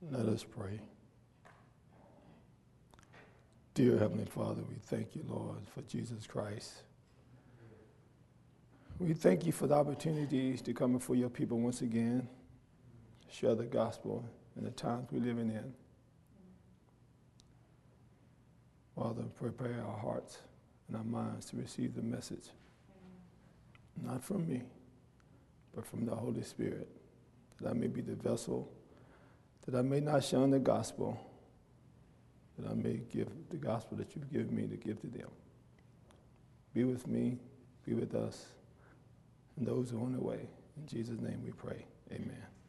Let us pray. Dear Heavenly Father, we thank you, Lord, for Jesus Christ. We thank you for the opportunities to come before your people once again, share the gospel in the times we're living in. Father, prepare our hearts and our minds to receive the message, not from me, but from the Holy Spirit, that I may be the vessel, that I may not shun the gospel, that I may give the gospel that you've given me to give to them. Be with me, be with us, and those who are on the way. In Jesus' name we pray. Amen.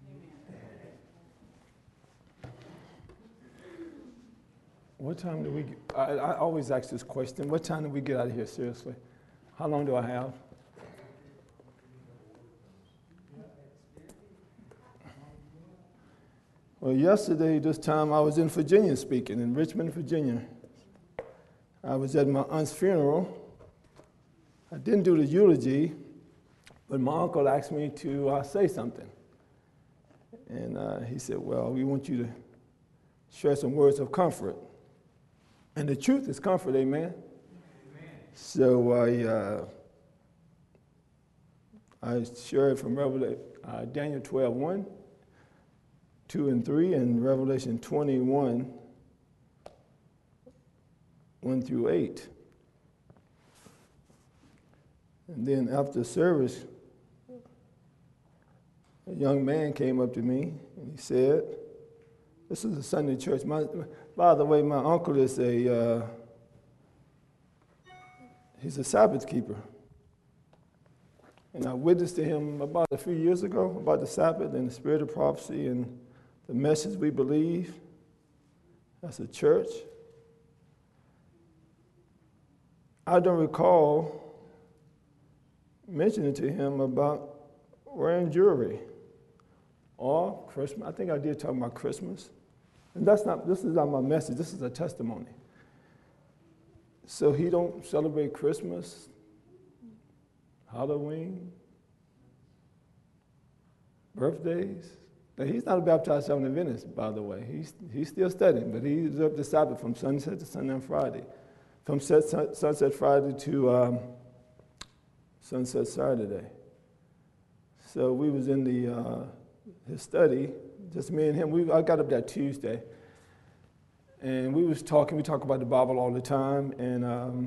What time do we get? I always ask this question. What time do we get out of here, seriously? How long do I have? Well, yesterday, this time, I was in Virginia speaking, in Richmond, Virginia. I was at my aunt's funeral. I didn't do the eulogy, but my uncle asked me to say something. And he said, well, we want you to share some words of comfort. And the truth is comfort, amen? Amen. So I shared from Daniel 12:1, 2 and 3, and Revelation 21, 1 through 8. And then after service, a young man came up to me and he said, this is a Sunday church. By the way, my uncle is he's a Sabbath keeper. And I witnessed to him about a few years ago about the Sabbath and the spirit of prophecy and the message we believe as a church. I don't recall mentioning to him about wearing jewelry or Christmas. I think I did talk about Christmas. And this is not my message, this is a testimony. So he don't celebrate Christmas, Halloween, birthdays. Now, he's not a baptized Seventh Adventist, by the way. He's still studying, but he observed the Sabbath from sunset to sundown Friday, from sunset Friday to sunset Saturday. So we was in his study, just me and him. I got up that Tuesday, and we was talking. We talk about the Bible all the time, and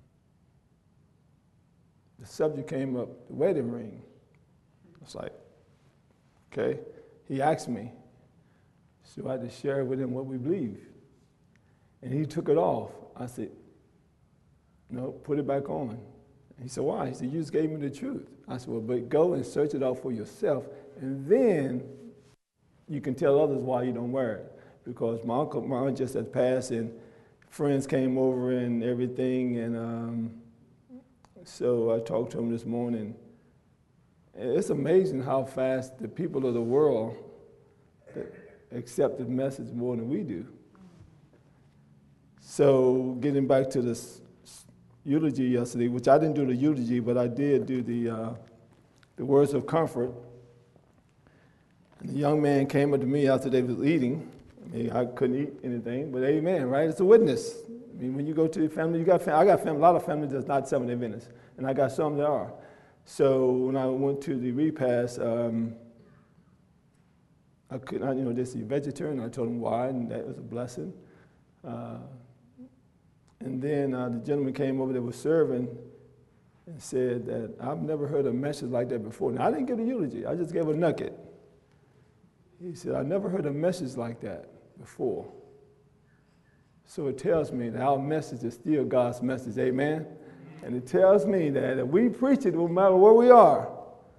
the subject came up, the wedding ring. I was like, okay. He asked me, so I had to share with him what we believe. And he took it off. I said, no, put it back on. And he said, why? He said, you just gave me the truth. I said, well, but go and search it out for yourself, and then you can tell others why you don't wear it. Because my aunt just had passed, and friends came over and everything, and so I talked to him this morning. It's amazing how fast the people of the world accept the message more than we do. So getting back to this eulogy yesterday, which I didn't do the eulogy, but I did do the words of comfort. And the young man came up to me after they was eating. I mean, I couldn't eat anything, but amen, right? It's a witness. I mean, when you go to the family, I got a lot of family that's not Seventh Adventists, and I got some that are. So when I went to the repast, I couldn't, this is vegetarian. I told him why, and that was a blessing. And then the gentleman came over that was serving and said that I've never heard a message like that before. Now, I didn't give a eulogy. I just gave a nugget. He said, I never heard a message like that before. So it tells me that our message is still God's message. Amen? And it tells me that if we preach it, no matter where we are,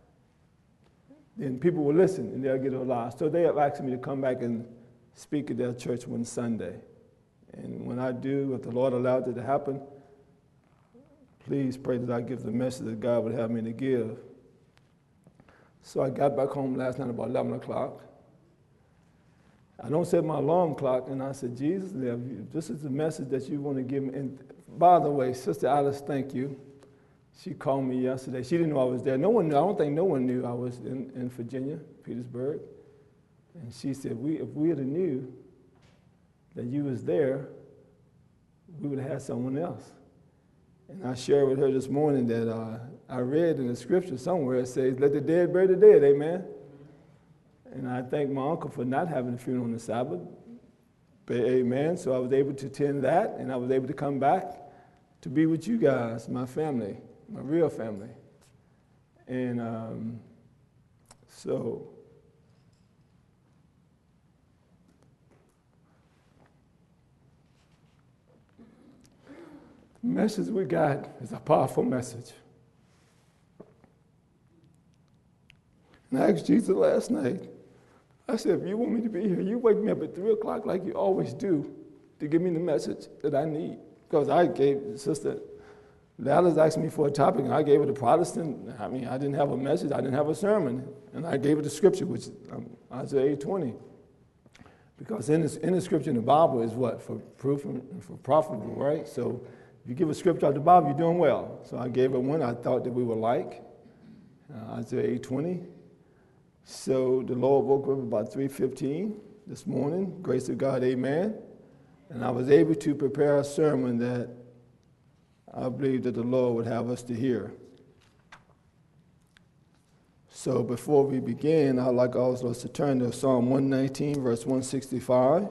then people will listen and they'll get alive. So they have asked me to come back and speak at their church one Sunday. And when I do, if the Lord allowed it to happen, please pray that I give the message that God would have me to give. So I got back home last night about 11 o'clock. I don't set my alarm clock, and I said, Jesus, this is the message that you want to give me. And by the way, Sister Alice, thank you. She called me yesterday. She didn't know I was there. No one knew. I don't think no one knew I was in Virginia, Petersburg. And she said, if we had knew that you was there, we would have had someone else. And I shared with her this morning that I read in the scripture somewhere, it says, let the dead bury the dead, amen? And I thank my uncle for not having a funeral on the Sabbath, amen? So I was able to attend that, and I was able to come back to be with you guys, my family, my real family. And so the message we got is a powerful message. And I asked Jesus last night, I said, if you want me to be here, you wake me up at 3 o'clock like you always do to give me the message that I need. Because I gave Sister Dallas asked me for a topic, and I gave her the Protestant. I mean, I didn't have a message, I didn't have a sermon. And I gave her the scripture, which is Isaiah 8:20. Because in the scripture in the Bible is what? For proof and for profitable, right? So if you give a scripture out of the Bible, you're doing well. So I gave her one I thought that we would like, Isaiah 8:20. So the Lord woke up about 3:15 this morning. Grace of God, amen. And I was able to prepare a sermon that I believe that the Lord would have us to hear. So before we begin, I'd like also us to turn to Psalm 119, verse 165.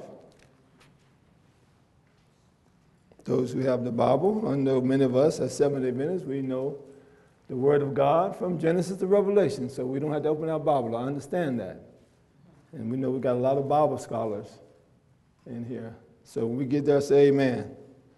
Those who have the Bible, I know many of us at 70 minutes, we know the Word of God from Genesis to Revelation, so we don't have to open our Bible. I understand that. And we know we got a lot of Bible scholars in here. So when we get there, say amen.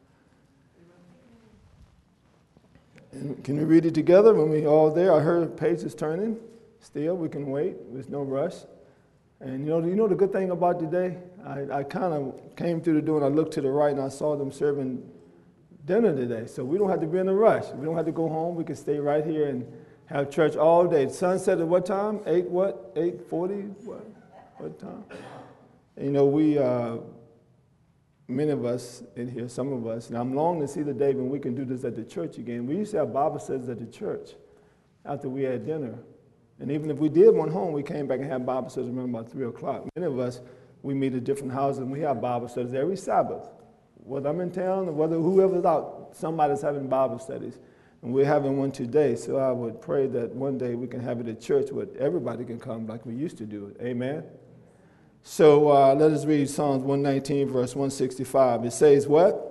And can we read it together when we all there? I heard pages turning. Still, we can wait. There's no rush. And you know the good thing about today? I kind of came through the door and I looked to the right and I saw them serving dinner today. So we don't have to be in a rush. We don't have to go home. We can stay right here and have church all day. Sunset at what time? 8:40? What time? And, you know, we, many of us in here, some of us, and I'm longing to see the day when we can do this at the church again. We used to have Bible studies at the church after we had dinner. And even if we did one home, we came back and had Bible studies around about 3 o'clock. Many of us, we meet at different houses and we have Bible studies every Sabbath. Whether I'm in town or whether whoever's out, somebody's having Bible studies. And we're having one today, so I would pray that one day we can have it at church where everybody can come like we used to do it. Amen? So let us read Psalms 119, verse 165. It says what?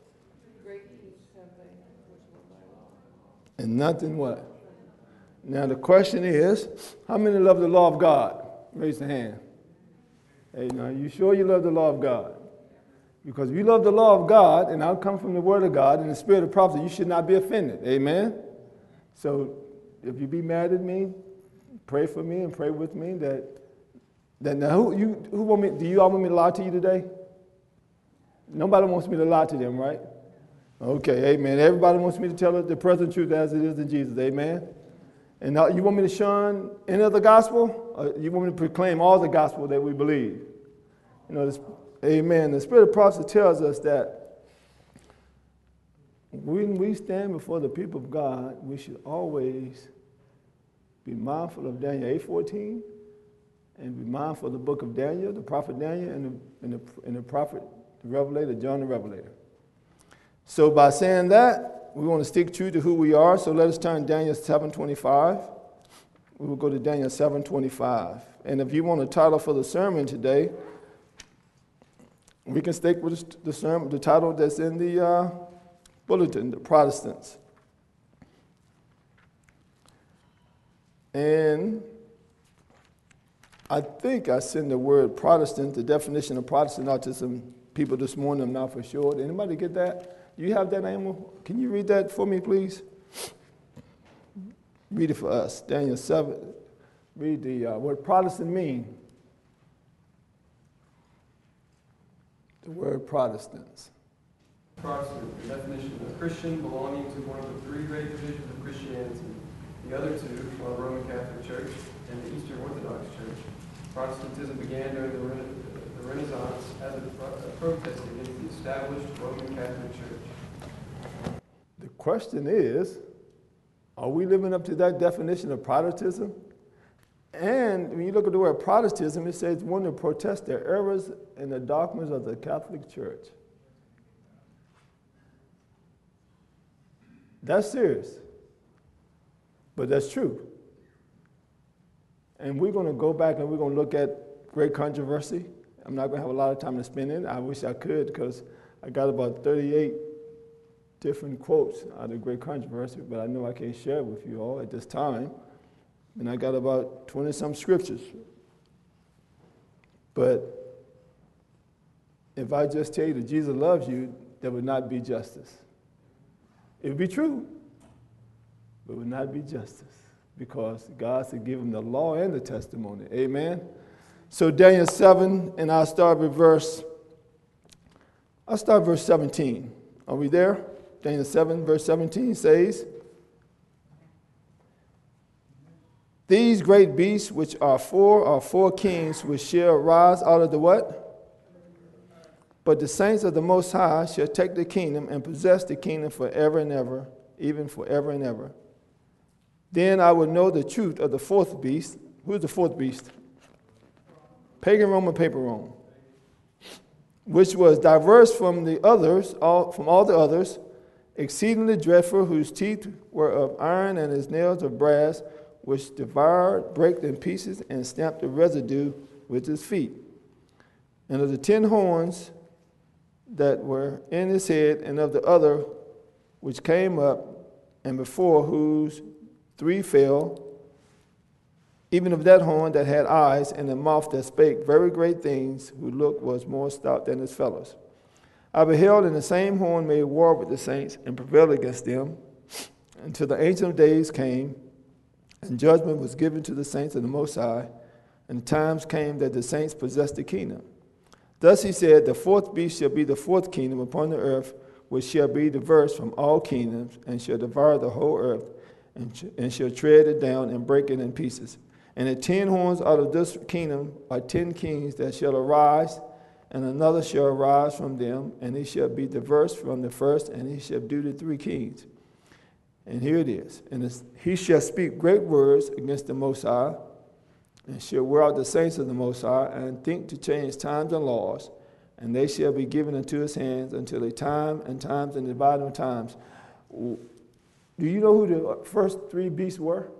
And nothing what? Now the question is, how many love the law of God? Raise the hand. Hey, now you sure you love the law of God? Because if you love the law of God, and I'll come from the word of God and the spirit of prophecy, you should not be offended. Amen? So if you be mad at me, pray for me and pray with me that now who want me, do you all want me to lie to you today? Nobody wants me to lie to them, right? Okay, amen. Everybody wants me to tell the present truth as it is in Jesus, amen? And you want me to shun any of the gospel? Or you want me to proclaim all the gospel that we believe? You know, amen. The spirit of prophecy tells us that when we stand before the people of God, we should always be mindful of Daniel 8:14 and be mindful of the book of Daniel, the prophet Daniel, and the prophet, the Revelator, John the Revelator. So by saying that, we want to stick true to who we are. So let us turn to Daniel 7:25. We will go to Daniel 7:25. And if you want a title for the sermon today, we can stick with the sermon, the title that's in the bulletin, the Protestants. And I think I sent the word Protestant, the definition of Protestant, out to some people this morning. I'm not for sure. Did anybody get that? You have that, Emil? Can you read that for me, please? Read it for us. Daniel 7. Read the what Protestant mean. The word Protestants. Protestant, the definition of a Christian belonging to one of the three great divisions of Christianity. The other two are the Roman Catholic Church and the Eastern Orthodox Church. Protestantism began during the Renaissance as a protest against the established Roman Catholic Church. The question is, are we living up to that definition of Protestantism? And when you look at the word Protestantism, it says one to protest the errors and the dogmas of the Catholic Church. That's serious. But that's true. And we're going to go back and we're going to look at great controversy. I'm not going to have a lot of time to spend in it. I wish I could, because I got about 38 different quotes out of great controversy, but I know I can't share it with you all at this time. And I got about 20-some scriptures. But if I just tell you that Jesus loves you, there would not be justice. It would be true, but it would not be justice, because God said give him the law and the testimony. Amen? So Daniel 7, and I'll start verse 17. Are we there? Daniel 7, verse 17 says, these great beasts, which are four kings, which shall rise out of the what? But the saints of the Most High shall take the kingdom and possess the kingdom forever and ever, even forever and ever. Then I will know the truth of the fourth beast. Who's the fourth beast? Pagan Rome and Papal Rome, which was diverse from the others, from all the others, exceedingly dreadful, whose teeth were of iron and his nails of brass, which devoured, brake in pieces, and stamped the residue with his feet. And of the 10 horns that were in his head, and of the other which came up, and before whose 3 fell, even of that horn that had eyes, and a mouth that spake very great things, whose look was more stout than his fellows. I beheld, and the same horn made war with the saints, and prevailed against them, until the Ancient of Days came, and judgment was given to the saints of the Most High, and the times came that the saints possessed the kingdom. Thus he said, the fourth beast shall be the fourth kingdom upon the earth, which shall be diverse from all kingdoms, and shall devour the whole earth, and shall tread it down and break it in pieces. And the 10 horns out of this kingdom are 10 kings that shall arise, and another shall arise from them, and he shall be diverse from the first, and he shall do the 3 kings. And here it is. And he shall speak great words against the Most High, and shall wear out the saints of the Most High, and think to change times and laws, and they shall be given into his hands until a time and times and dividing of times. Do you know who the first 3 beasts were?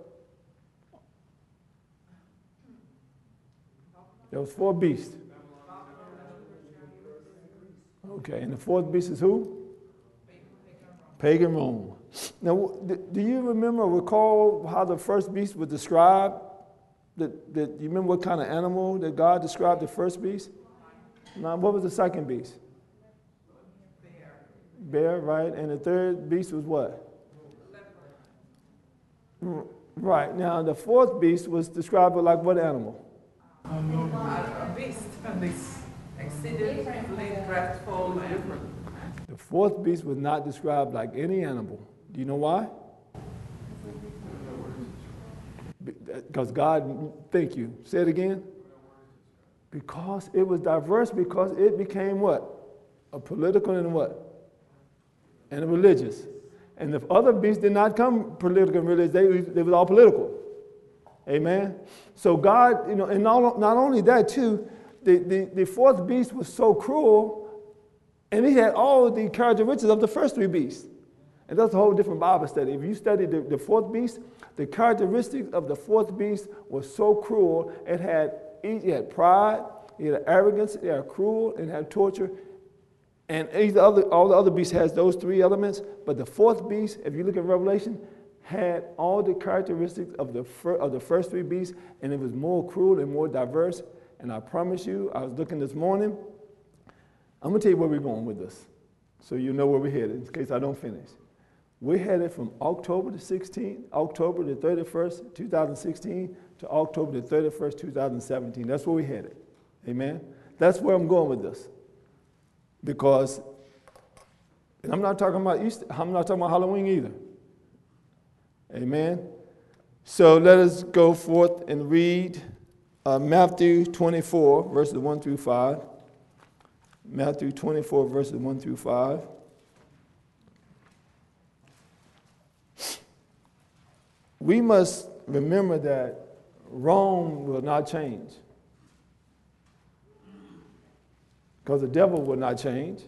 There was 4 beasts. Okay, and the 4th beast is who? Pagan Rome. Now, do you recall how the first beast was described? You remember what kind of animal that God described the first beast? Now, what was the second beast? Bear, right? And the third beast was what? Right. Now, the 4th beast was described like what animal? A beast. Exceedingly dreadful and different. The 4th beast was not described like any animal. Do you know why? Because God, thank you. Say it again. Because it was diverse, because it became what? A political and what? And a religious. And the other beasts did not come political and religious. They were all political. Amen? So God, and not only that too, the 4th beast was so cruel, and he had all the characteristics of the first 3 beasts. And that's a whole different Bible study. If you study the 4th beast, the characteristics of the 4th beast was so cruel. It had pride, it had arrogance, it had cruel, it had torture. And all the other beasts has those 3 elements. But the 4th beast, if you look at Revelation, had all the characteristics of the first 3 beasts, and it was more cruel and more diverse. And I promise you, I was looking this morning. I'm going to tell you where we're going with this, so you know where we're headed, in case I don't finish. We're headed from October the 16th, October the 31st, 2016, to October the 31st, 2017. That's where we're headed. Amen? That's where I'm going with this. Because, and I'm not talking about Easter, I'm not talking about Halloween either. Amen? So let us go forth and read Matthew 24, verses 1 through 5. Matthew 24, verses 1 through 5. We must remember that Rome will not change. Because the devil will not change.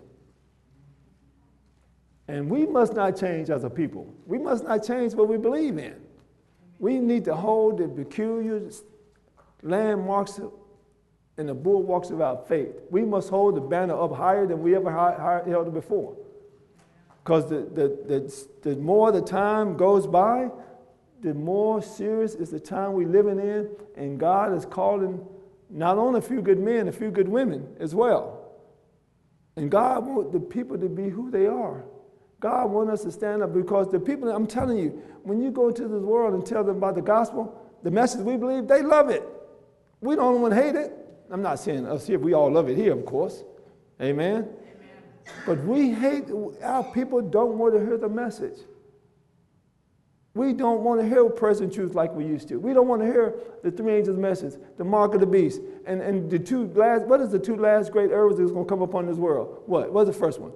And we must not change as a people. We must not change what we believe in. We need to hold the peculiar landmarks and the bulwarks of our faith. We must hold the banner up higher than we ever held it before. Because the more the time goes by, the more serious is the time we're living in, and God is calling not only a few good men, a few good women as well. And God wants the people to be who they are. God wants us to stand up, because the people, I'm telling you, when you go into this world and tell them about the gospel, the message we believe, they love it. We don't want to hate it. I'm not saying us here, we all love it here, of course. Amen? But we hate, our people don't want to hear the message. We don't want to hear present truth like we used to. We don't want to hear the three angels' message, the mark of the beast, and the two last, what is the two last great errors that's going to come upon this world? What? What's the first one?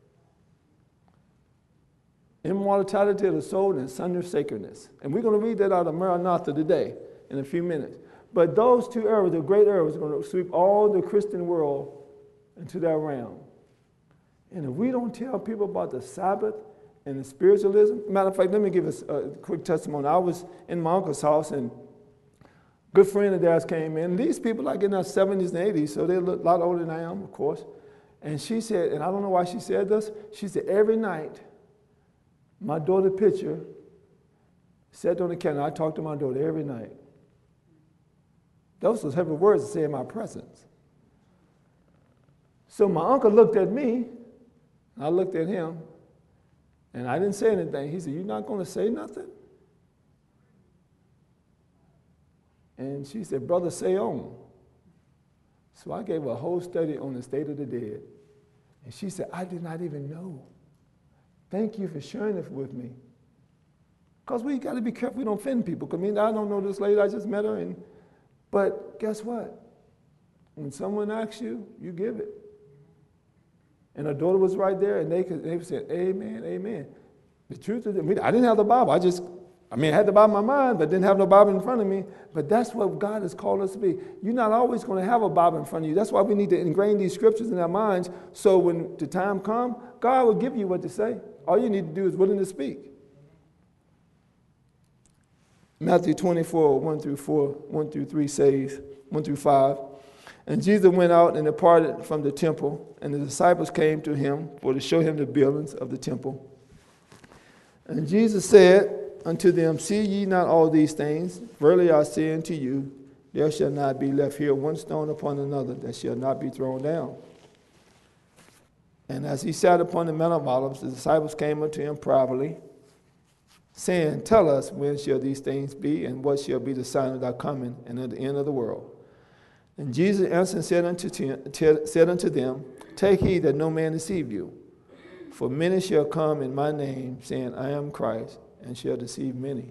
Immortality of the soul and sunder sacredness. And we're going to read that out of Maranatha today in a few minutes. But those two errors, the great errors, are going to sweep all the Christian world into that realm. And if we don't tell people about the Sabbath and the spiritualism, matter of fact, let me give us a quick testimony. I was in my uncle's house, and a good friend of theirs came in. These people like in their 70s and 80s, so they're a lot older than I am, of course. And she said, and I don't know why she said this, she said, every night, my daughter's picture sat on the counter. I talked to my daughter every night. Those were heavy words to say in my presence. So my uncle looked at me, and I looked at him, and I didn't say anything. He said, "You're not going to say nothing?" And she said, "Brother, say on." So I gave her a whole study on the state of the dead. And she said, "I did not even know. Thank you for sharing it with me." Because we got to be careful we don't offend people. I mean, I don't know this lady, I just met her. But guess what? When someone asks you, you give it. And her daughter was right there, and they said, "Amen, amen." The truth is, I didn't have the Bible. I had the Bible in my mind, but didn't have no Bible in front of me. But that's what God has called us to be. You're not always going to have a Bible in front of you. That's why we need to ingrain these scriptures in our minds, so when the time comes, God will give you what to say. All you need to do is willing to speak. Matthew 24, 1 through 3 says, 1 through 5. And Jesus went out and departed from the temple, and the disciples came to him for to show him the buildings of the temple. And Jesus said unto them, "See ye not all these things? Verily I say unto you, there shall not be left here one stone upon another that shall not be thrown down." And as he sat upon the Mount of Olives, the disciples came unto him privately, saying, "Tell us, when shall these things be, and what shall be the sign of thy coming and of the end of the world?" And Jesus answered and said unto them, "Take heed that no man deceive you. For many shall come in my name, saying, I am Christ, and shall deceive many."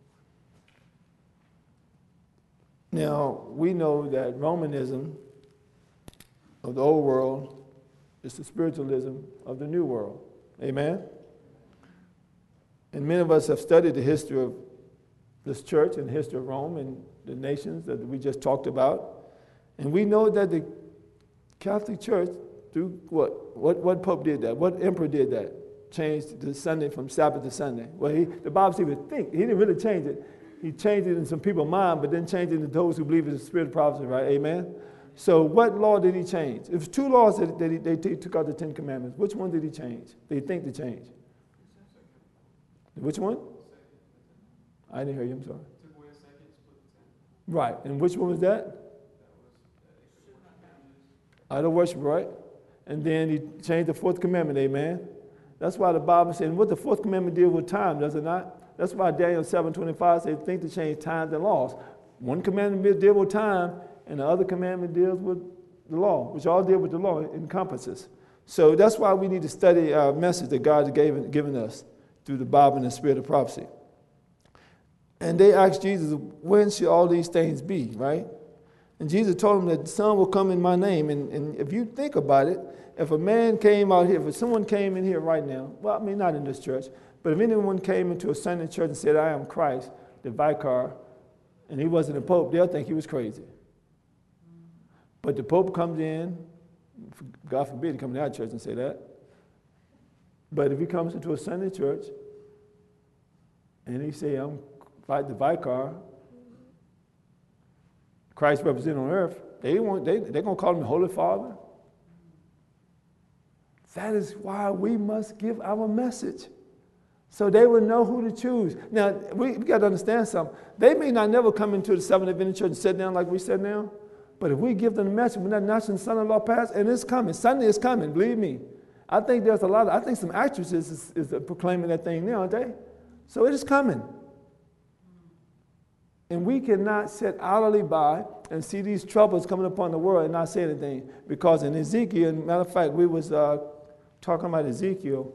Now, we know that Romanism of the old world is the spiritualism of the new world. Amen? And many of us have studied the history of this church and the history of Rome and the nations that we just talked about. And we know that the Catholic Church, through what Pope did that? What emperor did that? Changed the Sunday from Sabbath to Sunday. Well, the Bible says he didn't really change it. He changed it in some people's mind, but then changed it in those who believe in the spirit of prophecy, right? Amen? So what law did he change? It was two laws that they took out the Ten Commandments. Which one did he change? They think to change. Which one? I didn't hear you, I'm sorry. Right, and which one was that? Idol worship, right? And then he changed the fourth commandment, amen? That's why the Bible says, what the fourth commandment deals with time, does it not? That's why Daniel 7:25 says, think to change times and laws. One commandment deals with time, and the other commandment deals with the law, which all deal with the law, encompasses. So that's why we need to study our message that God has given us through the Bible and the spirit of prophecy. And they asked Jesus, when shall all these things be, right? And Jesus told them that the Son will come in my name. And if you think about it, if a man came out here, if someone came in here right now, well, I mean, not in this church, but if anyone came into a Sunday church and said, I am Christ, the vicar, and he wasn't the Pope, they'll think he was crazy. But the Pope comes in, God forbid he come to our church and say that. But if he comes into a Sunday church and he say, I'm the Vicar, Christ represented on earth, they're going to call him the Holy Father. That is why we must give our message, so they will know who to choose. Now, we got to understand something. They may not never come into the Seventh-day Adventist Church and sit down like we sit down, but if we give them the message, when that National Son-in-Law pass, and it's coming, Sunday is coming, believe me. I think there's I think some actresses is proclaiming that thing now, aren't they? So it is coming. And we cannot sit idly by and see these troubles coming upon the world and not say anything. Because in Ezekiel, matter of fact, we was talking about Ezekiel,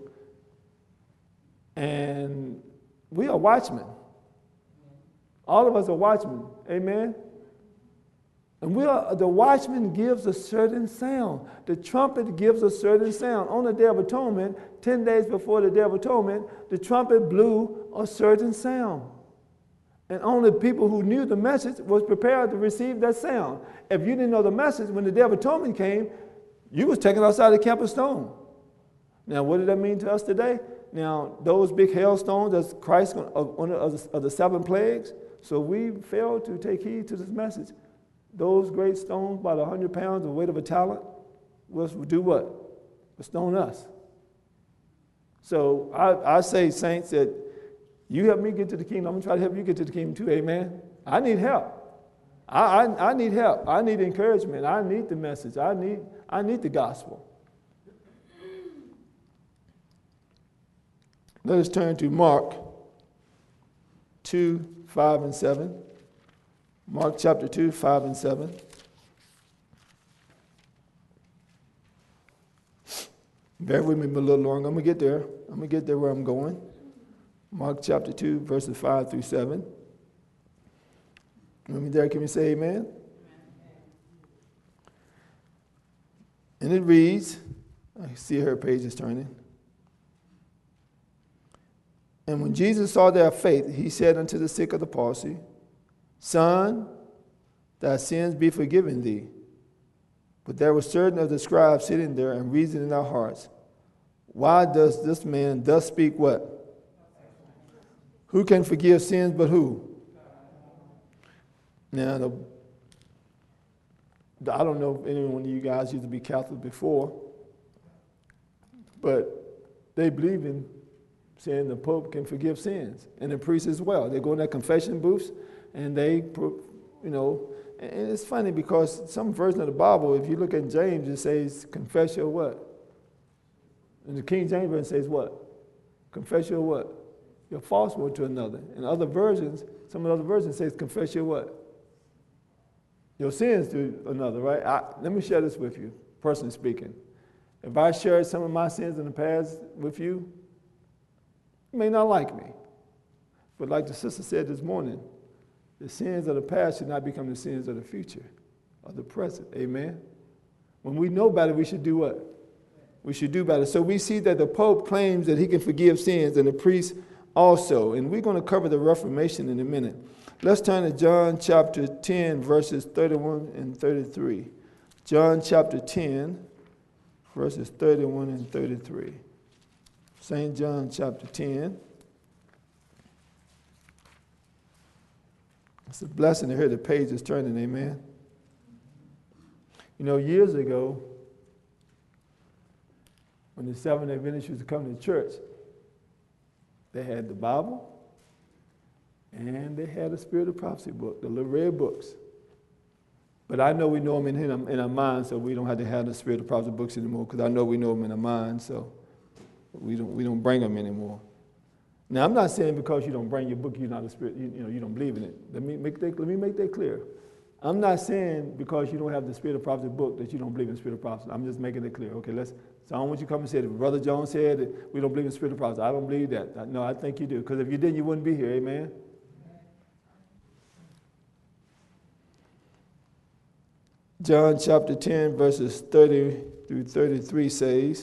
and we are watchmen. All of us are watchmen. Amen? And the watchman gives a certain sound. The trumpet gives a certain sound. On the Day of Atonement, 10 days before the Day of Atonement, the trumpet blew a certain sound. And only people who knew the message was prepared to receive that sound. If you didn't know the message, when the Day of Atonement came, you was taken outside the camp of stone. Now, what did that mean to us today? Now, those big hailstones, that's Christ of the 7 plagues. So we failed to take heed to this message. Those great stones, about 100 pounds, the weight of a talent, will do what? Will stone us. So I say, saints, that you help me get to the kingdom, I'm going to try to help you get to the kingdom too, amen? I need help. I need help. I need encouragement. I need the message. I need the gospel. Let us turn to Mark 2, 5, and 7. Mark chapter 2, 5, and 7. Bear with me a little longer. I'm going to get there. I'm going to get there where I'm going. Mark chapter 2, verses 5 through 7. When we're there, can we say amen? And it reads, I see her page is turning. And when Jesus saw their faith, he said unto the sick of the palsy, Son, thy sins be forgiven thee. But there were certain of the scribes sitting there and reasoning in their hearts, why does this man thus speak what? Who can forgive sins but who? Now, I don't know if any one of you guys used to be Catholic before, but they believe in saying the Pope can forgive sins, and the priest as well. They go in their confession booths, and they, and it's funny because some version of the Bible, if you look at James, it says, confess your what? And the King James Version says what? Confess your what? Your false word to another. In other versions, some of the other versions says, confess your what? Your sins to another, right? Let me share this with you, personally speaking. If I shared some of my sins in the past with you, you may not like me. But like the sister said this morning, the sins of the past should not become the sins of the future, of the present. Amen? When we know better, we should do what? We should do better. So we see that the Pope claims that he can forgive sins, and the priest also. And we're going to cover the Reformation in a minute. Let's turn to John chapter 10, verses 31 and 33. John chapter 10, verses 31 and 33. St. John chapter 10. It's a blessing to hear the pages turning, amen. You know, years ago, when the Seventh-day Adventists used to come to church, they had the Bible and they had a Spirit of Prophecy book, the little red books. But I know we know them in our minds, so we don't have to have the Spirit of Prophecy books anymore, because I know we know them in our minds, so we don't bring them anymore. Now, I'm not saying because you don't bring your book, you're not a spirit, you don't believe in it. Let me make that clear. I'm not saying because you don't have the Spirit of Prophecy book that you don't believe in the Spirit of Prophecy. I'm just making it clear. Okay, so I don't want you to come and say that Brother Jones said that we don't believe in the Spirit of Prophecy. I don't believe that. No, I think you do. Because if you did, you wouldn't be here. Amen? John chapter 10, verses 30 through 33 says,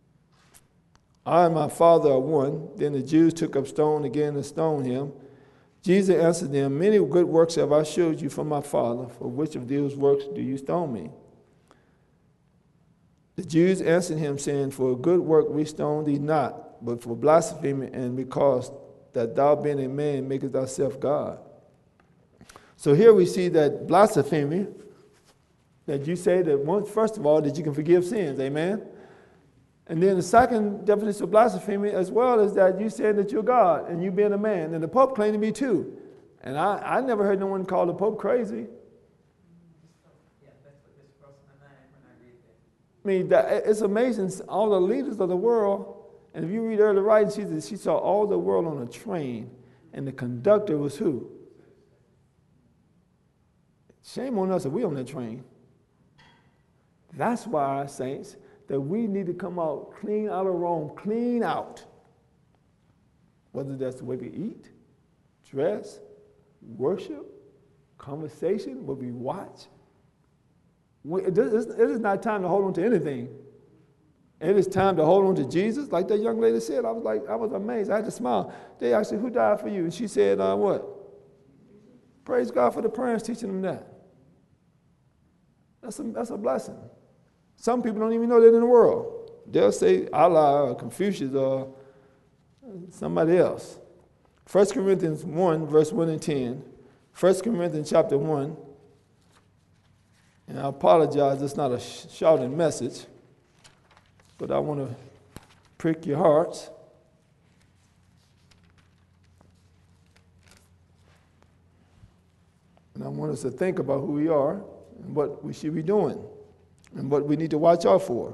I and my Father are one. Then the Jews took up stone again to stone him. Jesus answered them, many good works have I showed you from my Father. For which of those works do you stone me? The Jews answered him, saying, for a good work we stone thee not, but for blasphemy, and because that thou being a man makest thyself God. So here we see that blasphemy, that you say that once, first of all, that you can forgive sins, amen? And then the second definition of blasphemy as well is that you saying that you're God and you being a man. And the Pope claimed to be too. And I never heard no one call the Pope crazy. Yeah, that's what just crossed my mind when I read that. I mean, it's amazing, all the leaders of the world, and if you read early writing, she saw all the world on a train, and the conductor was who? Shame on us if we on that train. That's why, saints, that we need to come out clean out of Rome, clean out. Whether that's the way we eat, dress, worship, conversation, what we watch. It is not time to hold on to anything. It is time to hold on to Jesus. Like that young lady said, I was amazed. I had to smile. They asked her, who died for you? And she said, what? Praise God for the parents teaching them that. That's a blessing. Some people don't even know that in the world. They'll say Allah or Confucius or somebody else. 1 Corinthians 1, verse 1 and 10. 1 Corinthians chapter 1. And I apologize, it's not a shouting message, but I want to prick your hearts. And I want us to think about who we are and what we should be doing and what we need to watch out for.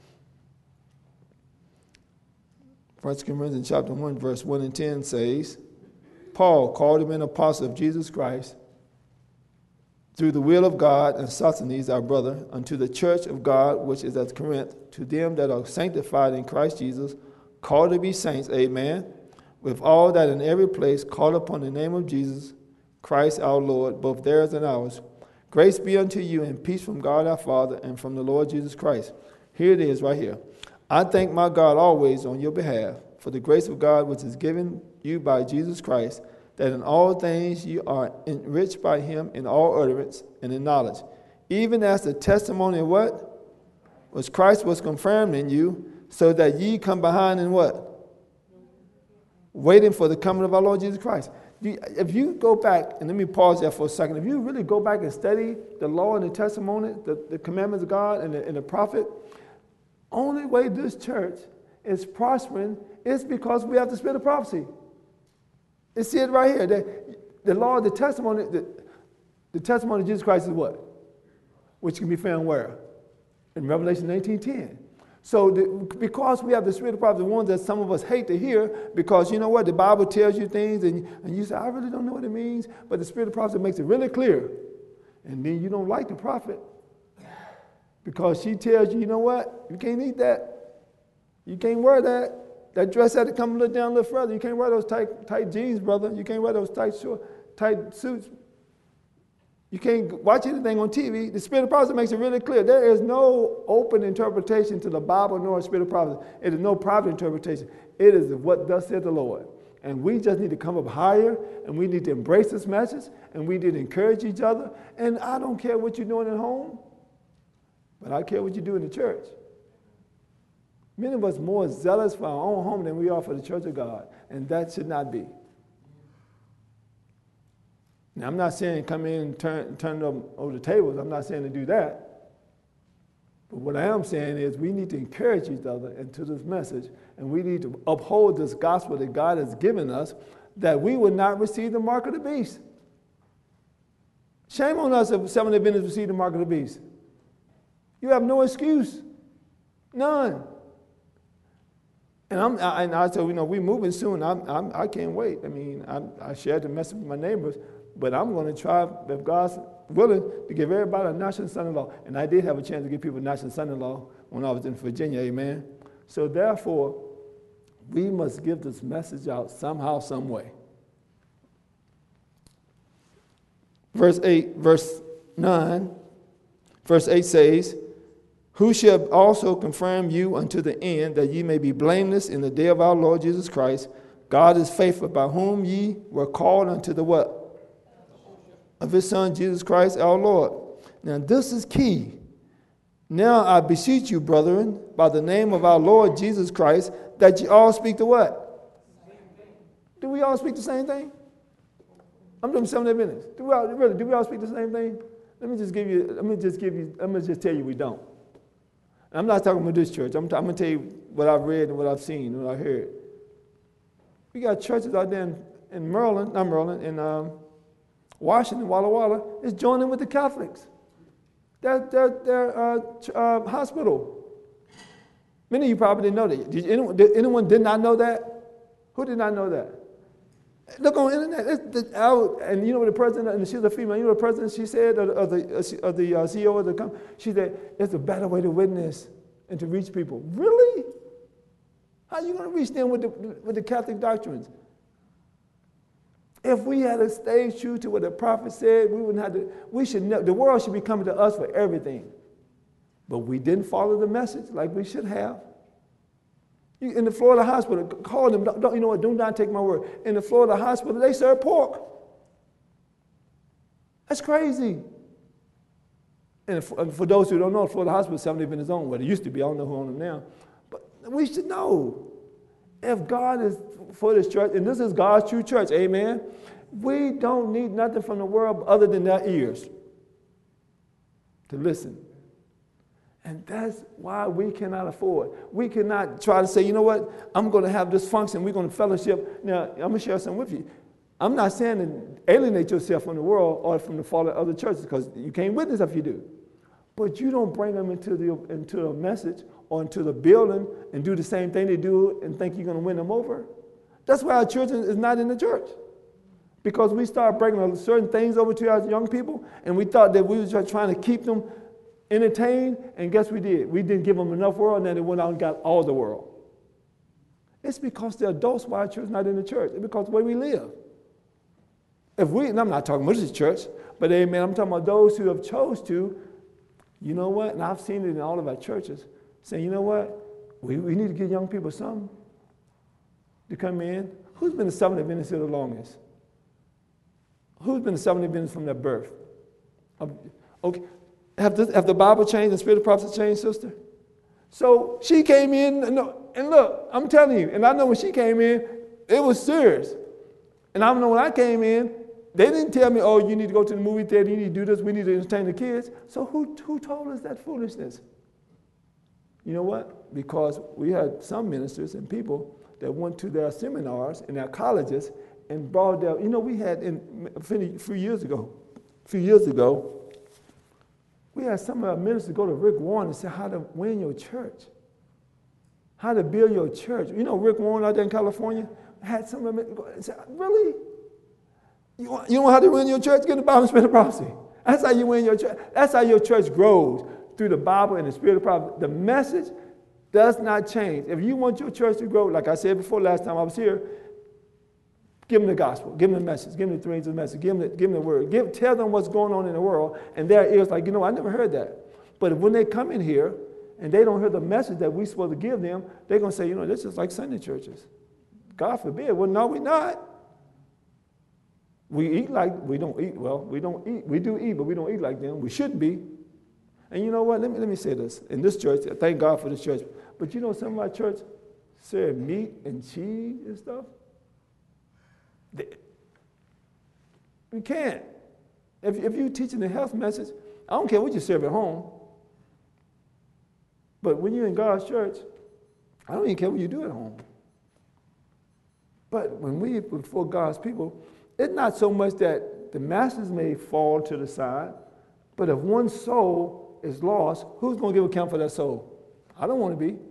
1 Corinthians chapter 1, verse 1 and 10 says, Paul, called him an apostle of Jesus Christ, through the will of God, and Sosthenes, our brother, unto the church of God which is at Corinth, to them that are sanctified in Christ Jesus, called to be saints, amen, with all that in every place call upon the name of Jesus Christ our Lord, both theirs and ours. Grace be unto you and peace from God our Father and from the Lord Jesus Christ. Here it is right here. I thank my God always on your behalf for the grace of God which is given you by Jesus Christ, that in all things you are enriched by him in all utterance and in knowledge, even as the testimony of what? Was Christ was confirmed in you, so that ye come behind in what? Waiting for the coming of our Lord Jesus Christ. If you go back, and let me pause there for a second, if you really go back and study the law and the testimony, the commandments of God and the prophet, only way this church is prospering is because we have the spirit of prophecy. You see it right here. The law, the testimony of Jesus Christ is what? Which can be found where? In Revelation 19:10. So because we have the spirit of prophecy, the ones that some of us hate to hear, because you know what? The Bible tells you things and you say, I really don't know what it means, but the spirit of prophecy makes it really clear. And then you don't like the prophet because she tells you, you know what? You can't eat that. You can't wear that. That dress had to come a little down a little further. You can't wear those tight jeans, brother. You can't wear those tight suits. You can't watch anything on TV. The spirit of prophecy makes it really clear. There is no open interpretation to the Bible nor spirit of prophecy. It is no private interpretation. It is what thus said the Lord. And we just need to come up higher, and we need to embrace this message, and we need to encourage each other. And I don't care what you're doing at home, but I care what you do in the church. Many of us more zealous for our own home than we are for the church of God, and that should not be. Now, I'm not saying come in and turn them over the tables. I'm not saying to do that. But what I am saying is we need to encourage each other into this message, and we need to uphold this gospel that God has given us, that we will not receive the mark of the beast. Shame on us if Seventh-day Adventists receive the mark of the beast. You have no excuse. None. And I said, we're moving soon. I can't wait. I mean, I shared the message with my neighbors, but I'm going to try, if God's willing, to give everybody a national son-in-law. And I did have a chance to give people a national son-in-law when I was in Virginia, amen. So therefore, we must give this message out somehow, some way. Verse 9 says, who shall also confirm you unto the end, that ye may be blameless in the day of our Lord Jesus Christ. God is faithful, by whom ye were called unto the what? Of his Son, Jesus Christ, our Lord. Now, this is key. Now I beseech you, brethren, by the name of our Lord Jesus Christ, that you all speak the what? Do we all speak the same thing? I'm doing 7 minutes. Do we all speak the same thing? Let me just tell you we don't. And I'm not talking about this church. I'm going to tell you what I've read and what I've seen and what I've heard. We got churches out there in in Washington, Walla Walla, is joining with the Catholics. Their hospital. Many of you probably didn't know that. Did anyone did not know that? Who did not know that? Look on the internet. And you know what the president, and she's a female, you know what the president, she said, of the CEO of the company, she said, it's a better way to witness and to reach people. Really? How are you going to reach them with the Catholic doctrines? If we had stayed true to what the prophet said, we wouldn't have to, the world should be coming to us for everything. But we didn't follow the message like we should have. In the Florida hospital, call them, you know what, do not take my word. In the Florida hospital, they serve pork. That's crazy. And for those who don't know, Florida hospital, Seventh-day Adventist owned. Well, it used to be, I don't know who owns them now. But we should know. If God is for this church, and this is God's true church, amen, we don't need nothing from the world other than their ears to listen. And that's why we cannot afford. We cannot try to say, you know what, I'm going to have this function, we're going to fellowship. Now, I'm going to share something with you. I'm not saying to alienate yourself from the world or from the fall of other churches, because you can't witness if you do. But you don't bring them into a message or into the building and do the same thing they do and think you're going to win them over. That's why our church is not in the church. Because we start bringing certain things over to our young people, and we thought that we were just trying to keep them entertained, and guess we did? We didn't give them enough world, and then they went out and got all the world. It's because the adults why our church is not in the church. It's because of the way we live. And I'm not talking about this church, but amen, I'm talking about those who have chose to, you know what, and I've seen it in all of our churches, saying, you know what, we need to give young people something to come in. Who's been a Seventh-day Adventist the longest? Who's been a Seventh-day Adventist from their birth? Okay. Have the Bible changed, the spirit of prophecy changed, sister? So she came in, and look, I'm telling you, and I know when she came in, it was serious. And I know when I came in, they didn't tell me, oh, you need to go to the movie theater, you need to do this, we need to entertain the kids. So who told us that foolishness? You know what? Because we had some ministers and people that went to their seminars and their colleges and brought their, you know, we had a few years ago, we had some of our ministers go to Rick Warren and say how to win your church, how to build your church. You know Rick Warren out there in California had some of them go and say, really? You know how to win your church? Get the Bible and spirit of prophecy. That's how you win your church. That's how your church grows, through the Bible and the spirit of prophecy. The message does not change. If you want your church to grow, like I said before last time I was here, give them the gospel, give them the message, give them the three angels message, give them the word. Tell them what's going on in the world, and their ears like, you know, I never heard that. But when they come in here and they don't hear the message that we're supposed to give them, they're going to say, you know, this is like Sunday churches. God forbid. Well, no, we're not. We eat like, we don't eat, well, we don't eat. We do eat, but we don't eat like them. We shouldn't be. And you know what? Let me say this. In this church, thank God for this church. But you know some of our church serve meat and cheese and stuff? We can't. If you're teaching the health message, I don't care what you serve at home. But when you're in God's church, I don't even care what you do at home. But when we before God's people, it's not so much that the masses may fall to the side, but if one soul is lost, who's going to give account for that soul? I don't want to be.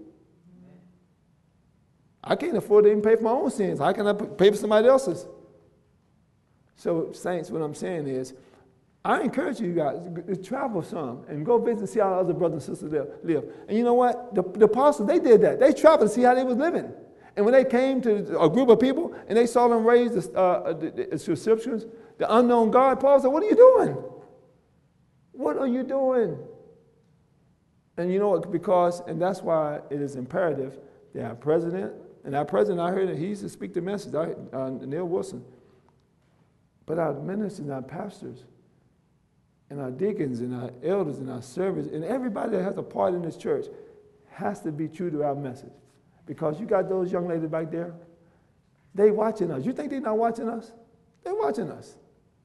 I can't afford to even pay for my own sins. How can I pay for somebody else's? So, saints, what I'm saying is, I encourage you guys to travel some and go visit and see how other brothers and sisters live. And you know what? The apostles, they did that. They traveled to see how they was living. And when they came to a group of people and they saw them raise the subscriptions, the unknown God, Paul said, what are you doing? What are you doing? And you know what? And that's why it is imperative that our president And our president, I heard that he used to speak the message, Neil Wilson. But our ministers and our pastors and our deacons and our elders and our servants and everybody that has a part in this church has to be true to our message. Because you got those young ladies back there, they watching us. You think they're not watching us? They're watching us.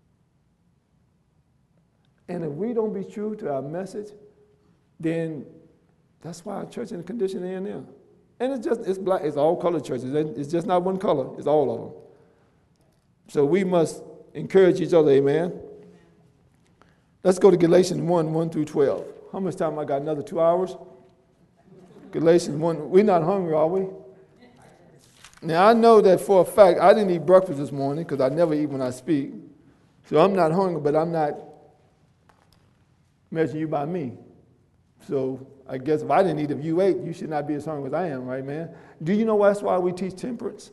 And if we don't be true to our message, then that's why our church in the condition they're in now. And it's black, it's all colored churches. It's just not one color, it's all of them. So we must encourage each other, amen. Let's go to Galatians 1 through 12. How much time I got? Another 2 hours? Galatians 1. We're not hungry, are we? Now, I know that for a fact, I didn't eat breakfast this morning because I never eat when I speak. So I'm not hungry, but I'm not measuring you by me. So I guess if I didn't eat, if you ate, you should not be as hungry as I am, right, man? Do you know that's why we teach temperance?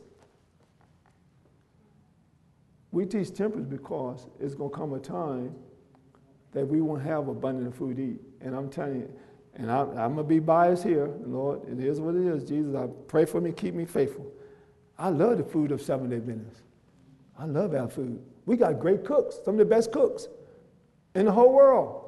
We teach temperance because it's going to come a time that we won't have abundant food to eat. And I'm telling you, and I'm going to be biased here, Lord, it is what it is. Jesus, I pray for me, keep me faithful. I love the food of Seventh-day Adventists. I love our food. We got great cooks, some of the best cooks in the whole world.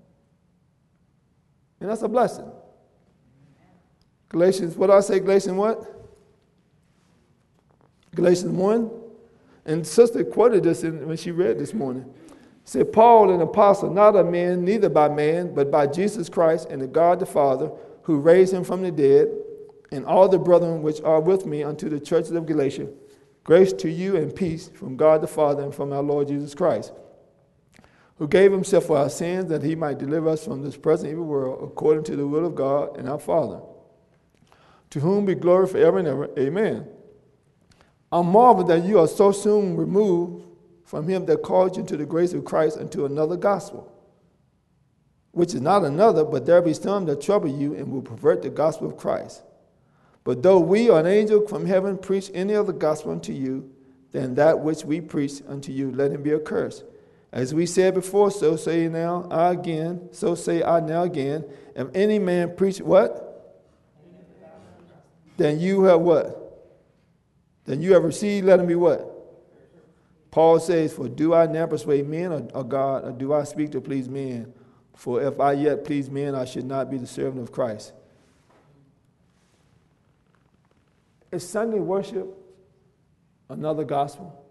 And that's a blessing. Galatians, what do I say? Galatians what? Galatians 1. And Sister quoted this when she read this morning. Said, Paul, an apostle, not of men, neither by man, but by Jesus Christ and the God the Father, who raised him from the dead, and all the brethren which are with me unto the churches of Galatia. Grace to you and peace from God the Father and from our Lord Jesus Christ, who gave himself for our sins that he might deliver us from this present evil world, according to the will of God and our Father, to whom be glory forever and ever. Amen. I marvel that you are so soon removed from him that called you into the grace of Christ unto another gospel, which is not another, but there be some that trouble you and will pervert the gospel of Christ. But though we or an angel from heaven preach any other gospel unto you than that which we preach unto you, let him be accursed. As we said before, so say now I again, so say I now again, if any man preach what? Then you have what? Then you have received, let him be what? Paul says, for do I now persuade men or God, or do I speak to please men? For if I yet please men, I should not be the servant of Christ. Is Sunday worship another gospel?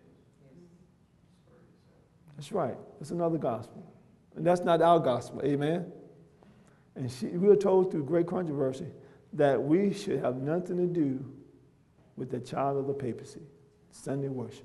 That's right. It's another gospel. And that's not our gospel. Amen? And we were told through great controversy that we should have nothing to do with the child of the papacy, Sunday worship.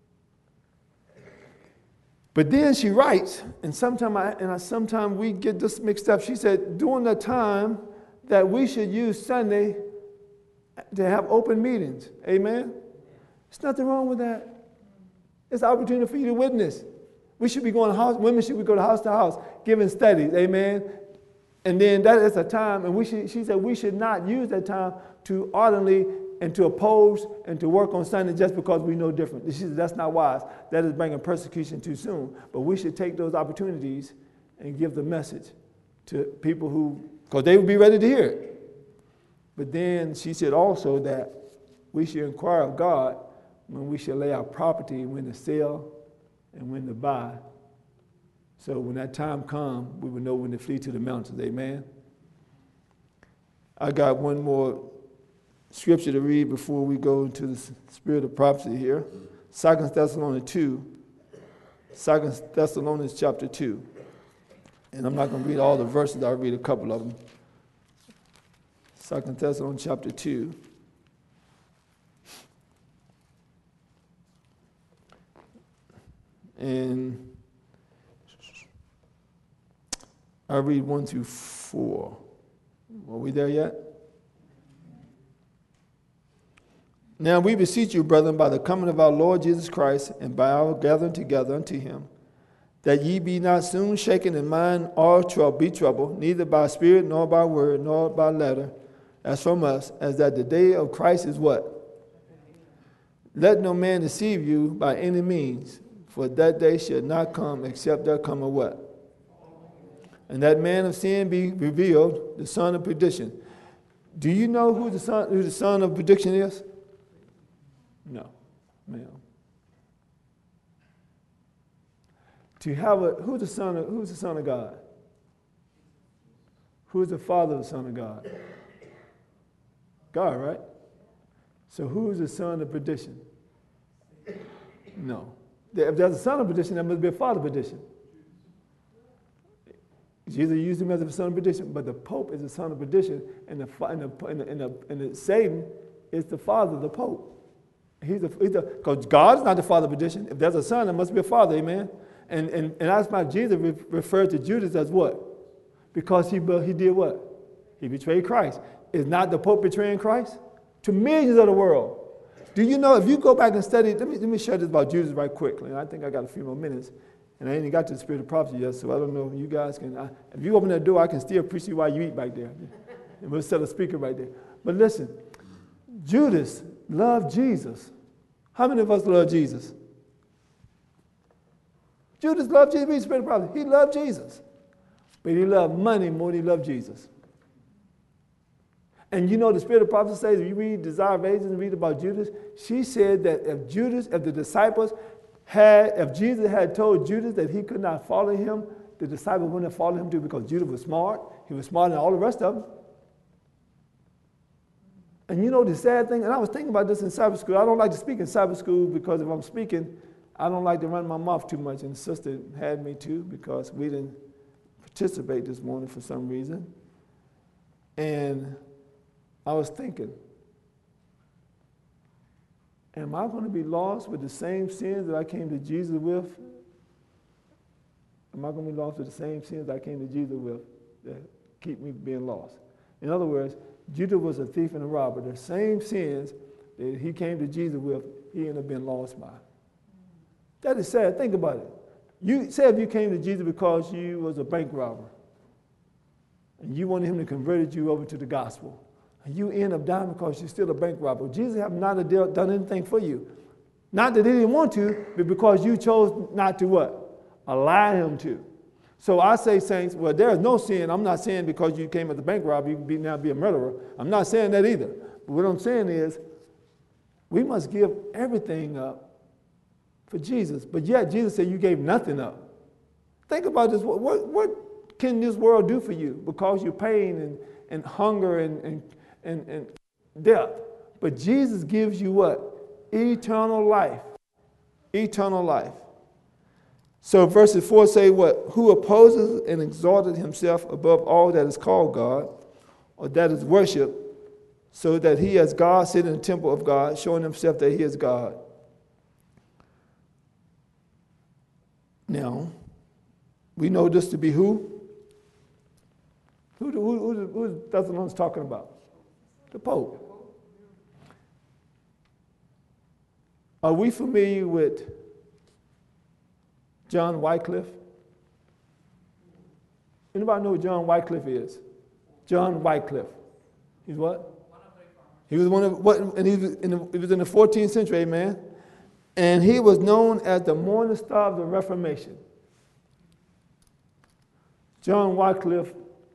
But then she writes, and sometimes we get this mixed up. She said, during the time that we should use Sunday to have open meetings. Amen? There's nothing wrong with that. It's an opportunity for you to witness. We should be going to house, women should be going to house, giving studies. Amen? And then that is a time, and she said we should not use that time to ardently and to oppose and to work on Sunday just because we know different. She said that's not wise. That is bringing persecution too soon. But we should take those opportunities and give the message to people who, because they would be ready to hear it. But then she said also that we should inquire of God when we should lay our property, when to sell and when to buy. So when that time comes, we will know when to flee to the mountains. Amen? I got one more scripture to read before we go into the spirit of prophecy here. 2 Thessalonians 2. 2 Thessalonians chapter 2. And I'm not going to read all the verses. I'll read a couple of them. 2 Thessalonians chapter 2. And I'll read 1 through 4. Are we there yet? Now we beseech you, brethren, by the coming of our Lord Jesus Christ, and by our gathering together unto him, that ye be not soon shaken in mind or be troubled, neither by spirit, nor by word, nor by letter, as from us, as that the day of Christ is what? Let no man deceive you by any means, for that day should not come except there come a what? And that man of sin be revealed, the son of perdition. Do you know who the son of perdition is? No, ma'am. Who's the son of God? Who's the father of the Son of God? God, right? So who's the son of perdition? No. If there's a son of perdition, there must be a father of perdition. Jesus used him as a son of perdition, but the Pope is the son of perdition, and the Satan is the father of the Pope. Because God is not the father of perdition. If there's a son, there must be a father, amen? And that's why Jesus referred to Judas as what? Because he did what? He betrayed Christ. Is not the Pope betraying Christ? To millions of the world. Do you know, if you go back and study, let me share this about Judas right quickly. I think I got a few more minutes. And I ain't even got to the spirit of prophecy yet, so I don't know if you guys can. If you open that door, I can still preach you while you eat back there. And we'll set a speaker right there. But listen, Judas loved Jesus. How many of us love Jesus? Judas loved Jesus. Read the spirit of prophecy. He loved Jesus. But he loved money more than he loved Jesus. And you know the spirit of prophecy says, if you read Desire of Ages and read about Judas, she said that if Jesus had told Judas that he could not follow him, the disciples wouldn't have followed him too, because Judas was smart. He was smarter than all the rest of them. And you know the sad thing, and I was thinking about this in Sabbath school. I don't like to speak in Sabbath school because if I'm speaking, I don't like to run my mouth too much. And the sister had me too because we didn't participate this morning for some reason. And I was thinking, am I going to be lost with the same sins that I came to Jesus with? Am I going to be lost with the same sins I came to Jesus with that keep me being lost? In other words, Judas was a thief and a robber. The same sins that he came to Jesus with, he ended up being lost by. That is sad. Think about it. You say if you came to Jesus because you was a bank robber and you wanted him to convert you over to the gospel, and you end up dying because you're still a bank robber. Jesus have not done anything for you. Not that he didn't want to, but because you chose not to what? Allow him to. So I say, saints, well, there is no sin. I'm not saying because you came as a bank robber, you can now be a murderer. I'm not saying that either. But what I'm saying is, we must give everything up for Jesus. But yet Jesus said you gave nothing up. Think about this. What can this world do for you? Because you're pain and hunger and death. But Jesus gives you what? Eternal life. Eternal life. So verses 4 say what? Who opposes and exalted himself above all that is called God, or that is worshipped, so that he as God sit in the temple of God, showing himself that he is God. Now, we know this to be who? Who Thessalonians talking about? The Pope. Are we familiar with John Wycliffe? Anybody know who John Wycliffe is? John Wycliffe. He's what? He was one of what? And he was in the 14th century, amen. And he was known as the morning star of the Reformation. John Wycliffe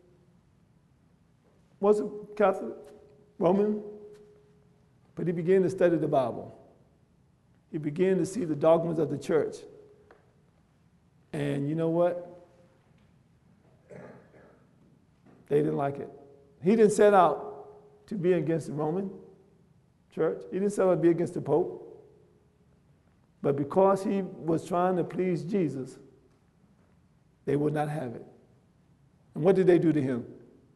was a Catholic, Roman, but he began to study the Bible. He began to see the dogmas of the church. And you know what? They didn't like it. He didn't set out to be against the Roman church. He didn't set out to be against the Pope. But because he was trying to please Jesus, they would not have it. And what did they do to him?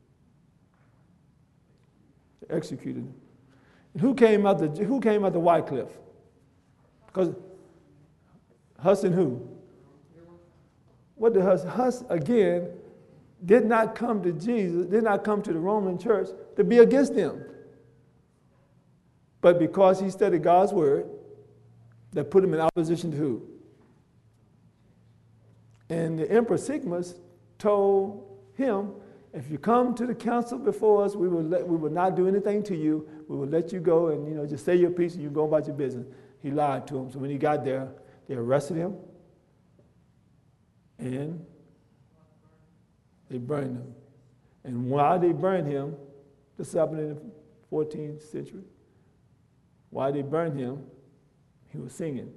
They executed him. And who came after Wycliffe? Because Huss and who? What did Huss? Huss, again, did not come to Jesus, did not come to the Roman church to be against them. But because he studied God's word, that put him in opposition to who? And the Emperor Sigmas told him, if you come to the council before us, we will not do anything to you. We will let you go and just say your piece and you go about your business. He lied to him. So when he got there, they arrested him and they burned him. And while they burned him, This happened in the 14th century. Why they burned him? He was singing.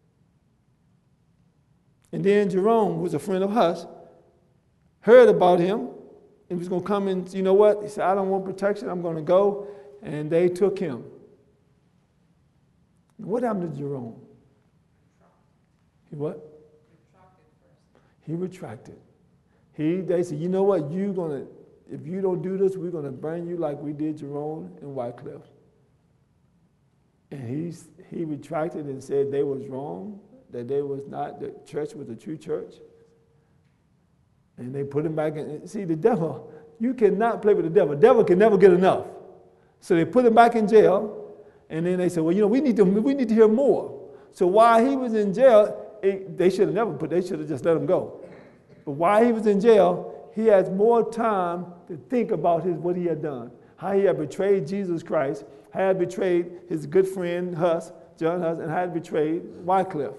And then Jerome, who was a friend of Huss, heard about him and was going to come and, you know what? He said, I don't want protection. I'm going to go. And they took him. What happened to Jerome? He what? He retracted. They said, you know what? If you don't do this, we're going to burn you like we did Jerome and Wycliffe. And he retracted and said they was wrong, that the church was a true church. And they put him back in. See, the devil, you cannot play with the devil. The devil can never get enough. So they put him back in jail, and then they said, well, we need to hear more. So while he was in jail, they should have just let him go. But while he was in jail, he has more time to think about what he had done, how he had betrayed Jesus Christ, how he had betrayed his good friend John Huss, and how he had betrayed Wycliffe.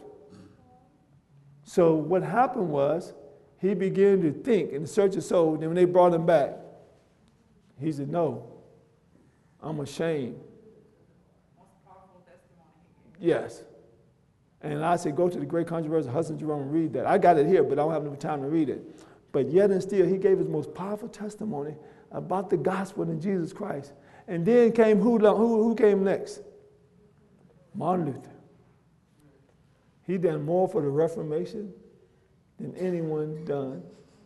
So what happened was, he began to think and search his soul. And when they brought him back, he said, no, I'm ashamed. Most powerful testimony. Yes. And I said, go to the Great Controversy of Huss and Jerome and read that. I got it here, but I don't have enough time to read it. But yet and still, he gave his most powerful testimony about the gospel in Jesus Christ. And then came who came next? Martin Luther. He done more for the Reformation than anyone done.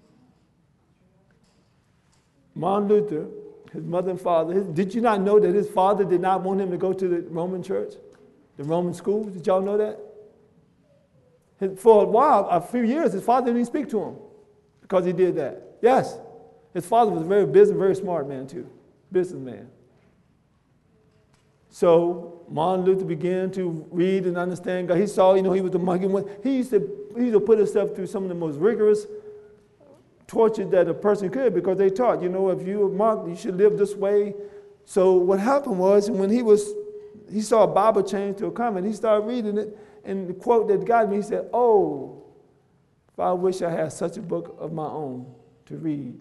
Martin Luther, his mother and father, did you not know that his father did not want him to go to the Roman church, the Roman schools? Did y'all know that? For a while, a few years, his father didn't even speak to him because he did that. Yes, his father was a very busy, very smart man too, businessman. So Martin Luther began to read and understand God. He saw, he was the monkey. He used to put himself through some of the most rigorous torture that a person could, because they taught, if you are marked, you should live this way. So what happened was, when he saw a Bible change to a convent, he started reading it, and the quote that got me, he said, oh, if I wish I had such a book of my own to read.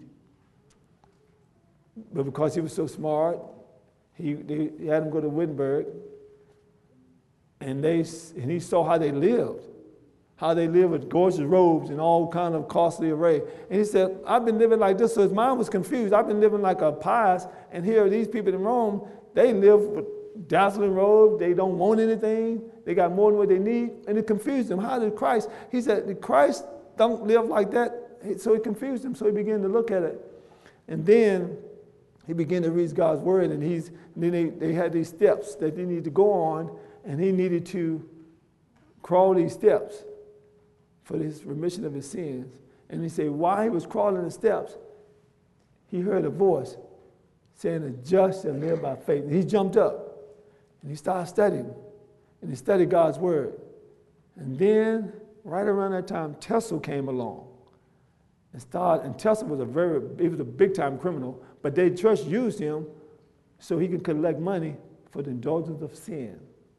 But because he was so smart, they had him go to Wittenberg, and he saw how they lived with gorgeous robes and all kind of costly array. And he said, I've been living like this. So his mind was confused. I've been living like a pious, and here are these people in Rome, they live with dazzling robes. They don't want anything. They got more than what they need. And it confused him. How did Christ? He said, Christ don't live like that. So it confused him. So he began to look at it. And then he began to read God's word, and then they had these steps that they needed to go on, and he needed to crawl these steps for this remission of his sins. And he said, while he was crawling the steps, he heard a voice saying, the just shall live by faith. And he jumped up, and he started studying, and he studied God's word. And then, right around that time, Tesla came along. And Tesla was a big-time criminal, but their church used him so he could collect money for the indulgence of sin.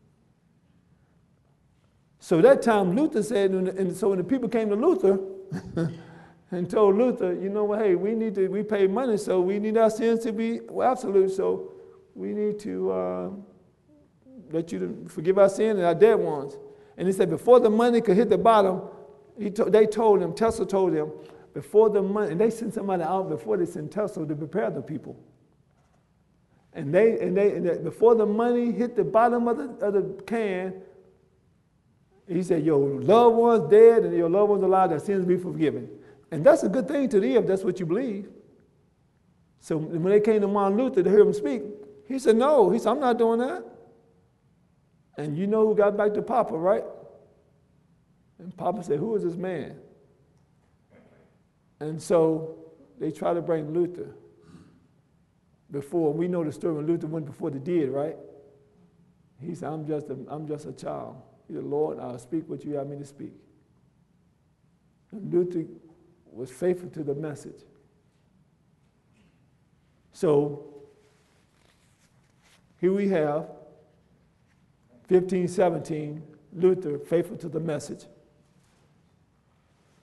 So that time Luther said, and so when the people came to Luther and told Luther, hey, we pay money, so we need our sins to be absolute, so we need to let you to forgive our sin and our dead ones. And he said, before the money could hit the bottom, Tesla told him, before the money, and they sent somebody out before they sent Tesla to prepare the people. And before the money hit the bottom of the can, he said, your loved one's dead and your loved one's alive, their sins be forgiven. And that's a good thing to do if that's what you believe. So when they came to Martin Luther to hear him speak, he said, no. He said, I'm not doing that. And you know who got back to Papa, right? And Papa said, who is this man? And so they tried to bring Luther before. We know the story when Luther went before the dead, right? He said, I'm just a child. He said, Lord, I'll speak what you have me to speak. And Luther was faithful to the message. So here we have 1517, Luther faithful to the message.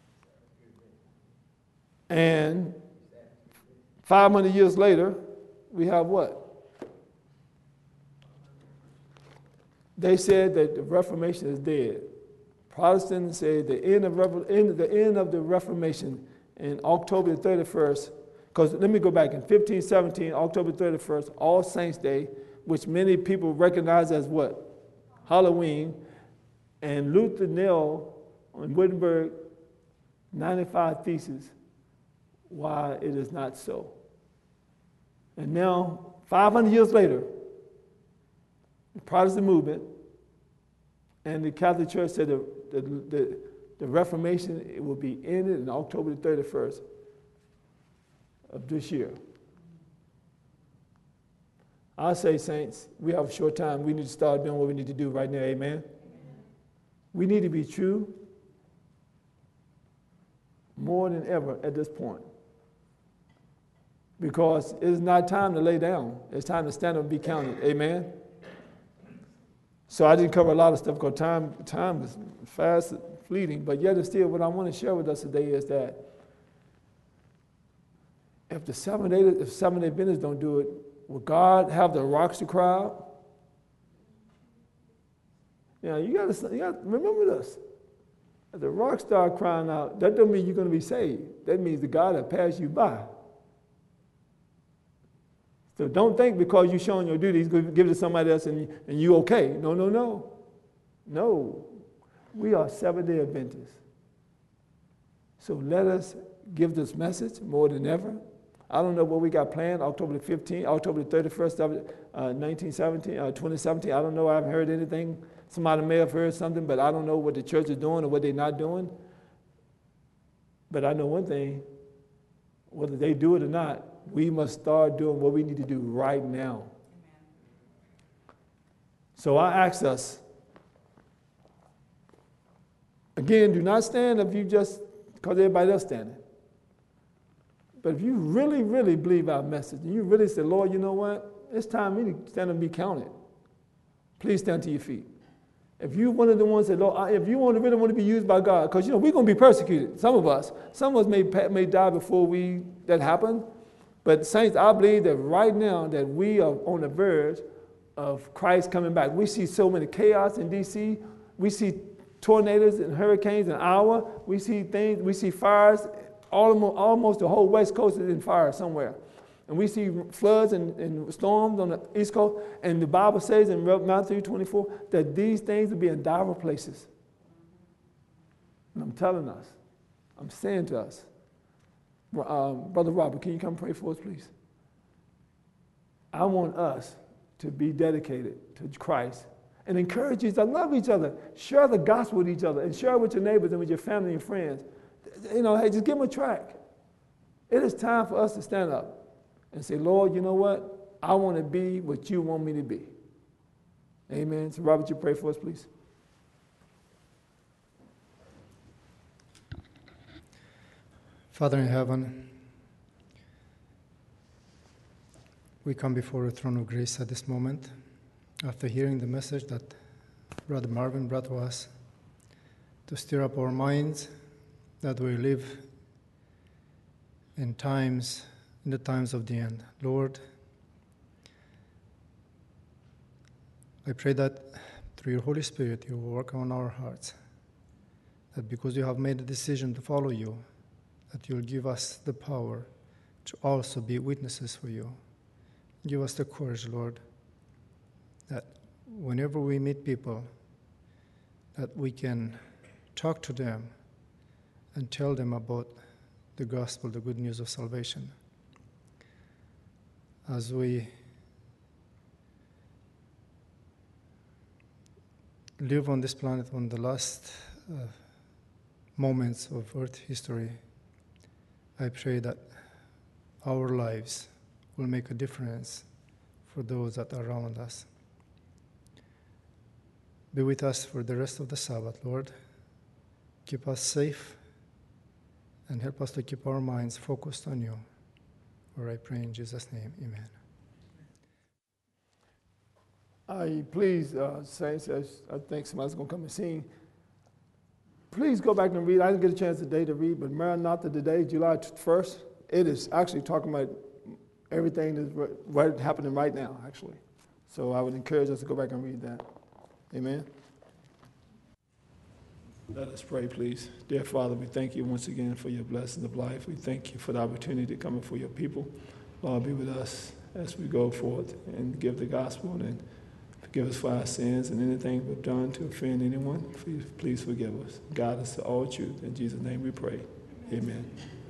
And 500 years later, we have what? They said that the Reformation is dead. Protestants say the end of the Reformation in October the 31st, because let me go back, in 1517, October 31st, All Saints' Day, which many people recognize as what? Halloween. And Luther nailed on Wittenberg 95 theses why it is not so. And now, 500 years later, the Protestant movement and the Catholic Church said the Reformation, it will be ended in October the 31st of this year. I say, saints, we have a short time. We need to start doing what we need to do right now, amen? We need to be true more than ever at this point. Because it's not time to lay down. It's time to stand up and be counted, amen? So I didn't cover a lot of stuff because time is fast fleeting, but yet and still what I want to share with us today is that if the Seventh-day Adventists don't do it, will God have the rocks to cry out? You got to remember this. If the rocks start crying out, that don't mean you're going to be saved. That means the God that passed you by. So don't think because you're showing your duty, he's going to give it to somebody else and you okay. No. No. We are Seventh-day Adventists. So let us give this message more than ever. I don't know what we got planned, October the 15th, October the 31st of 2017. I don't know. I haven't heard anything. Somebody may have heard something, but I don't know what the church is doing or what they're not doing. But I know one thing, whether they do it or not, we must start doing what we need to do right now. Amen. So I ask us, again, do not stand if you just, because everybody else standing. But if you really, really believe our message, and you really say, Lord, you know what? It's time for me to stand and be counted. Please stand to your feet. If you're one of the ones that, Lord, if you really want to be used by God, because, we're going to be persecuted, some of us. Some of us may die before that happens. But saints, I believe that right now that we are on the verge of Christ coming back. We see so many chaos in D.C. We see tornadoes and hurricanes an hour. We see things, we see fires. Almost the whole West Coast is in fire somewhere. And we see floods and storms on the East Coast. And the Bible says in Matthew 24 that these things will be in dire places. And I'm telling us, I'm saying to us, Brother Robert, can you come pray for us, please? I want us to be dedicated to Christ and encourage each other, love each other, share the gospel with each other, and share with your neighbors and with your family and friends. Hey, just give them a track. It is time for us to stand up and say, Lord, you know what? I want to be what you want me to be. Amen. So, Robert, you pray for us, please. Father in heaven, we come before the throne of grace at this moment after hearing the message that Brother Marvin brought to us to stir up our minds that we live in the times of the end. Lord, I pray that through your Holy Spirit you will work on our hearts, that because you have made a decision to follow you, that you'll give us the power to also be witnesses for you. Give us the courage, Lord, that whenever we meet people, that we can talk to them and tell them about the gospel, the good news of salvation. As we live on this planet on the last moments of Earth history, I pray that our lives will make a difference for those that are around us. Be with us for the rest of the Sabbath, Lord. Keep us safe and help us to keep our minds focused on you. For I pray in Jesus' name, amen. Please, saints, I think somebody's going to come and sing. Please go back and read. I didn't get a chance today to read, but Maranatha today, July 1st, it is actually talking about everything that's right happening right now, actually. So I would encourage us to go back and read that. Amen. Let us pray, please. Dear Father, we thank you once again for your blessings of life. We thank you for the opportunity to come before your people. Lord, be with us as we go forth and give the gospel, and forgive us for our sins and anything we've done to offend anyone. Please forgive us. Guide us to all truth. In Jesus' name we pray. Amen.